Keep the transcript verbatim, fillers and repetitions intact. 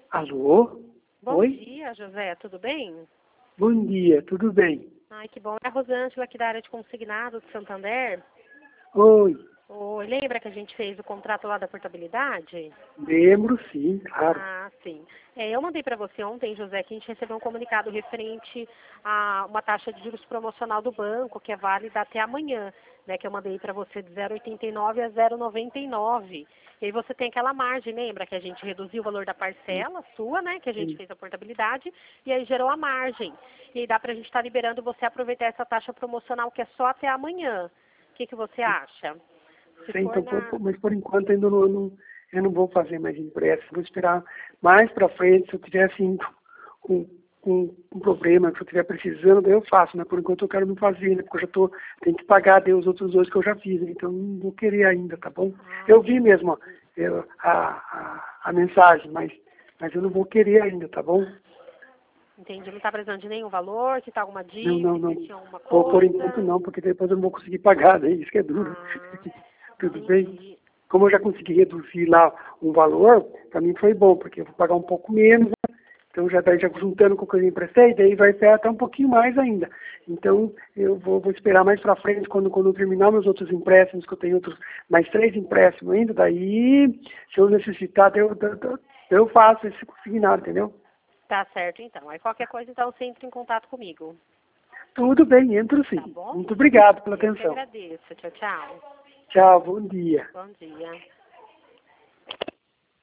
Alô? Bom Oi? dia, José, tudo bem? Bom dia, tudo bem? Ai, que bom. É a Rosângela aqui da área de consignado de Santander. Oi, Oi, lembra que a gente fez o contrato lá da portabilidade? lembro sim, claro. Ah, sim. É, eu mandei para você ontem, José, que a gente recebeu um comunicado referente a uma taxa de juros promocional do banco, que é válida até amanhã, né? Que eu mandei para você de zero vírgula oitenta e nove a zero vírgula noventa e nove. E aí você tem aquela margem, lembra que a gente reduziu o valor da parcela sua, né? Que a gente Sim. fez a portabilidade, e aí gerou a margem. E aí dá para a gente estar liberando você aproveitar essa taxa promocional que é só até amanhã. O que, que você acha? Se Sim, for então, por- na... por- mas por enquanto ainda não, eu não, eu não vou fazer mais empréstimo, vou esperar mais para frente, se eu tiver assim com, com um problema, se eu estiver precisando, daí eu faço, mas por enquanto eu quero não fazer, né? Porque eu já tô, tenho que pagar daí os outros dois que eu já fiz, né? Então não vou querer ainda, tá bom? Ah, Eu vi entendi. mesmo ó, eu- a, a, a mensagem, mas, mas eu não vou querer ainda, tá bom? Entendi. Não está precisando de nenhum valor, se está alguma Não, não, dívida, não. se tinha alguma Por, por enquanto coisa. não, porque depois eu não vou conseguir pagar, né? Isso que é duro. Ah, Tudo bem? entendi. Como eu já consegui reduzir lá um valor, para mim foi bom, porque eu vou pagar um pouco menos, né? Então já daí já juntando com o que eu emprestei, daí vai ser até um pouquinho mais ainda. Então eu vou, vou esperar mais para frente, quando, quando eu terminar meus outros empréstimos, que eu tenho outros, mais três empréstimos ainda, daí se eu necessitar, daí eu, daí eu, eu faço esse consignado, entendeu? Tá certo, então. Aí qualquer coisa, então, você entra em contato comigo. Tudo bem, entro Tá sim. bom? Muito obrigado pela Eu que atenção. agradeço. Tchau, tchau. Tchau, bom dia. Bom dia.